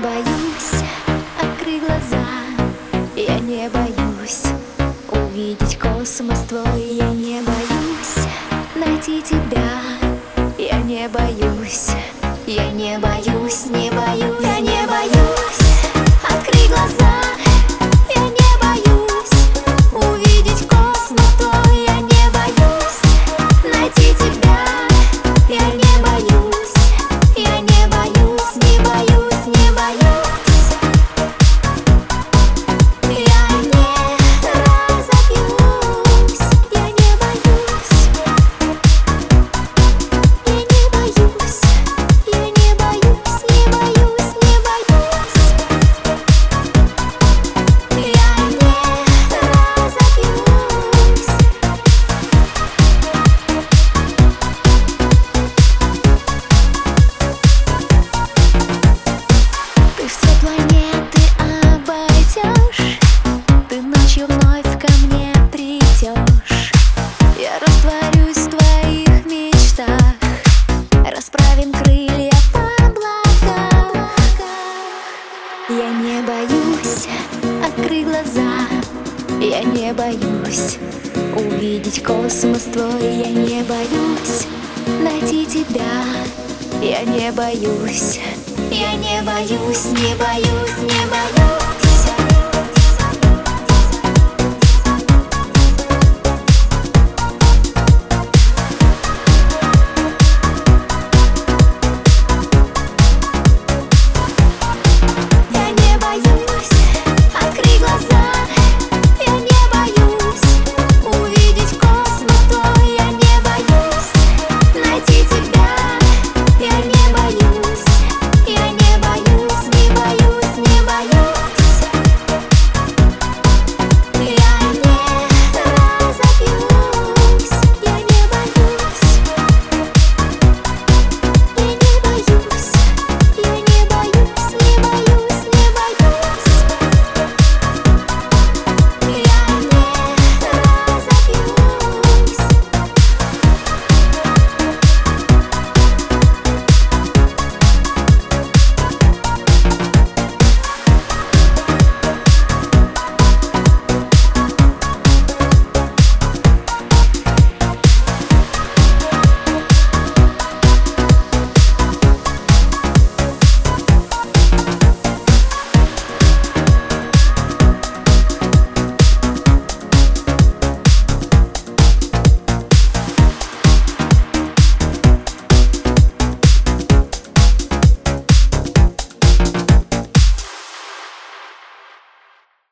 боюсь, открыть глаза. Я не боюсь увидеть космос твой. Я не боюсь найти тебя. Я не боюсь, я не боюсь, не боюсь. Я не боюсь открыть глаза. Я не боюсь увидеть космос твой. Я не боюсь найти тебя. Я не боюсь, я не боюсь, не боюсь, не боюсь. Я не разобьюсь. Я не боюсь. Я не боюсь. Я не боюсь, не боюсь, не боюсь. Я не разобьюсь. Ты все планеты обойдешь, ты ночью вновь ко мне придешь. Я растворюсь в твоих мечтах, расправим крылья в облаках. Я не боюсь открыть глаза. Я не боюсь увидеть космос твой. Я не боюсь найти тебя. Я не боюсь, я не боюсь, не боюсь, не боюсь.